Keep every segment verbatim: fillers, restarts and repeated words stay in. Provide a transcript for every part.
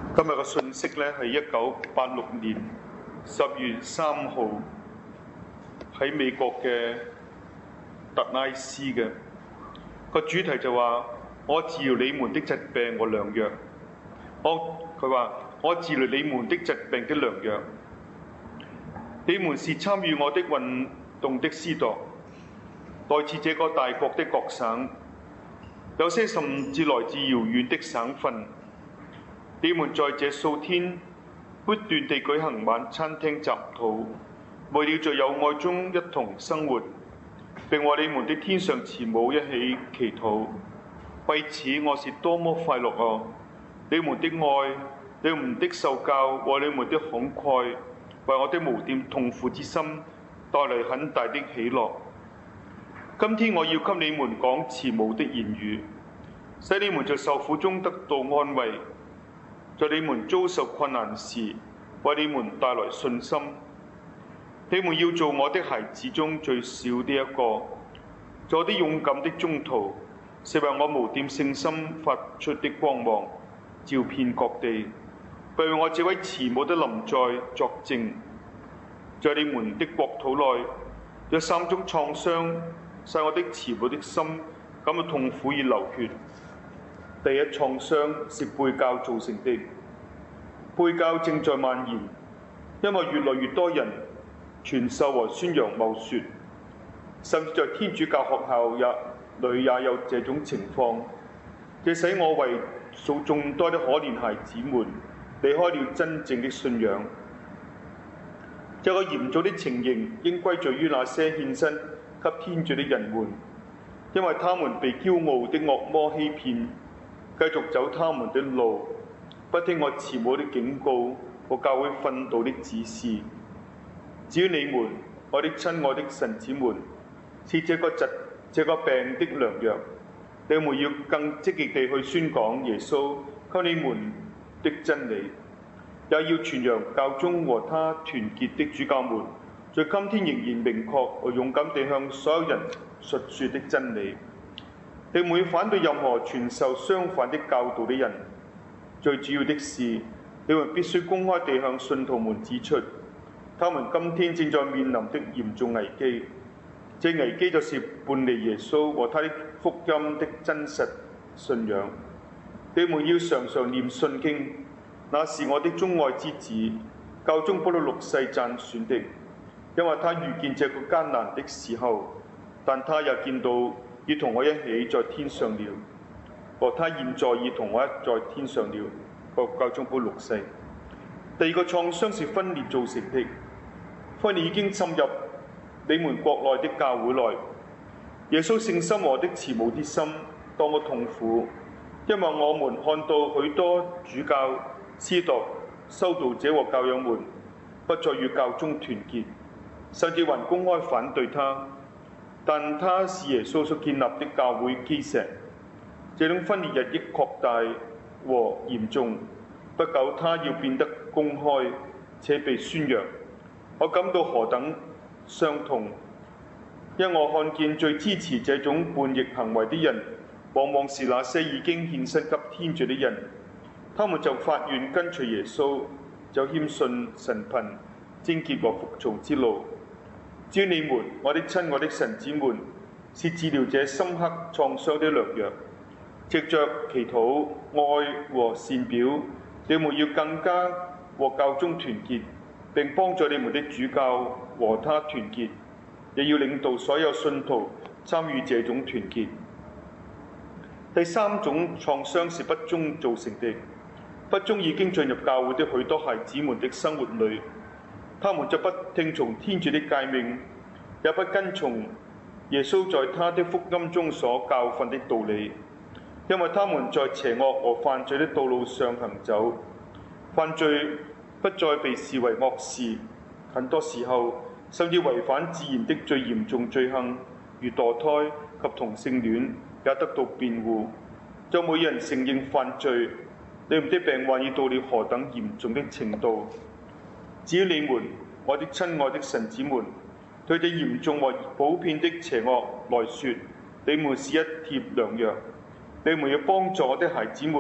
今日嘅信息咧係一九八六年十月三號喺美國嘅特拉斯嘅個主題就話：我治療你們的疾病和良藥。我佢話我治療你們的疾病的良藥。你們是參與我的運動的司鐸，來自這個大國的各省，有些甚至來自遙遠的省份。你們在這數天不斷地舉行晚餐廳集禱，為了在友愛中一同生活，並和你們的天上慈母一起祈禱。為此我是多麼快樂啊！你們的愛、你們的受教和你們的慷慨，為我的無點痛苦之心帶來很大的喜樂。今天我要給你們講慈母的言語，使你們在受苦中得到安慰，在你們遭受困難時為你們帶來信心。你們要做我的孩子中最小的一個，做啲勇敢的宗徒，成為我無點聖心發出的光芒，照遍各地，為我這位慈母的臨在作證。在你們的國土內有三種創傷，使我的慈母的心感到痛苦而流血。第一創傷是背教造成的，背教正在蔓延，因為越來越多人傳授和宣揚謬說，甚至在天主教學校也裏也有這種情況。這使我為數眾多的可憐孩子們離開了真正的信仰。這個嚴重的情形應歸罪於那些獻身給天主的人們，因為他們被驕傲的惡魔欺騙，繼續走他們的路，不聽我慈母的警告和教會訓導的指示。至於你們，我的親愛的神子們，是這個疾、這個病的良藥。你們要更積極地去宣講耶穌給你們的真理，也要傳揚教宗和他團結的主教們在今天仍然明確和勇敢地向所有人述說的真理。你們要反對任何傳授相反的教導的人。最主要的是，你們必須公開地向信徒們指出，他們今天正在面臨的嚴重危機。這危機就是叛離耶穌和他的福音的真實信仰。你們要常常念信經，那是我的鍾愛之子，教宗保祿六世贊選的，因為他預見這個艱難的時候，但他也見到已同我一起在天上了，和他現在已同我一在天上了。個教宗保祿六世。第二個創傷是分裂造成的，分裂已經滲入你們國內的教會內。耶穌聖心和的慈母的心多麼痛苦，因為我們看到許多主教、司鐸、修道者和教友們不再與教宗團結，甚至還公開反對他。但他是耶穌所建立的教會基石。這種分裂日益擴大和嚴重，不久他要變得公開且被宣揚。我感到何等傷痛，因我看見最支持這種叛逆行為的人，往往是那些已經獻身給天主的人。他們就發願跟隨耶穌，就謙遜神貧、貞潔和服從之路。至於你們，我的親愛的神子們，是治療這深刻創傷的良藥。藉着祈禱、愛和善表，你們要更加和教宗團結，並幫助你們的主教和他團結，也要領導所有信徒參與這種團結。第三種創傷是不忠造成的，不忠已經進入教會的許多孩子們的生活裏，他們就不聽從天主的誡命，也不跟從耶穌在他的福音中所教訓的道理，因為他們在邪惡和犯罪的道路上行走。犯罪不再被視為惡事，很多時候甚至違反自然的最嚴重罪行，如墮胎及同性戀也得到辯護。就冇人承認犯罪，你們的病患已到了何等嚴重的程度。至於你們，我的親愛的神子們，對這嚴重和普遍的邪惡來說，你們是一帖良藥。你們要幫助我的孩子們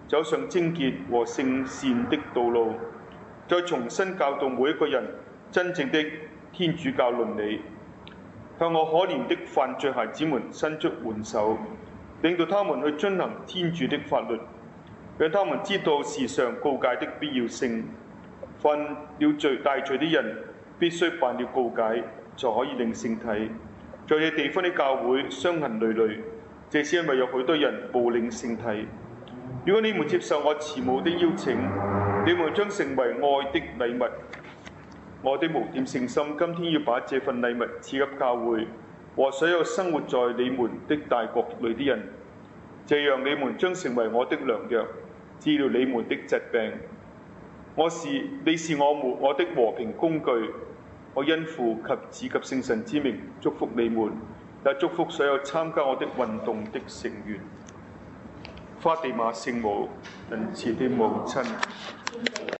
走上貞潔和聖善的道路，再重新教導每一個人真正的天主教倫理，向我可憐的犯罪孩子們伸出援手，領導他們去遵行天主的法律，讓他們知道時常告解的必要性。犯了罪大罪的人必須辦了告解，才可以領聖體。在這地方的教會傷痕累累，這是因為有許多人冇領聖體。如果你們接受我慈母的邀請，你們將成為愛的禮物。我的無點聖心今天要把這份禮物賜給教會和所有生活在你們的大國裏的人，這樣你們將成為我的良藥，治療你們的疾病。我是你是我們我的和平工具。我因父及子及聖神之名祝福你們，也祝福所有參加我的運動的成員。花地瑪聖母，仁慈的母親。